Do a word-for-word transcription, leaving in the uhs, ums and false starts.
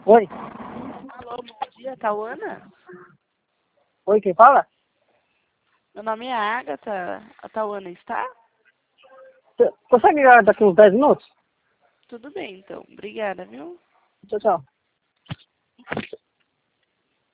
Oi. Alô, bom dia, Tauana? Oi, quem fala? Meu nome é Agatha. A Tauana está? Você consegue ligar daqui uns dez minutos? Tudo bem, então. Obrigada, viu? Tchau, tchau.